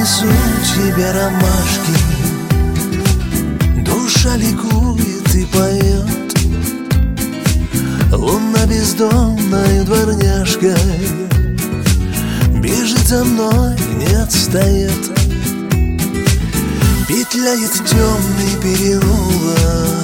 несут тебе ромашки, душа ликует и поет. Луна бездомной дворняжкой бежит за мной, не отстает. Петляет темный переулок,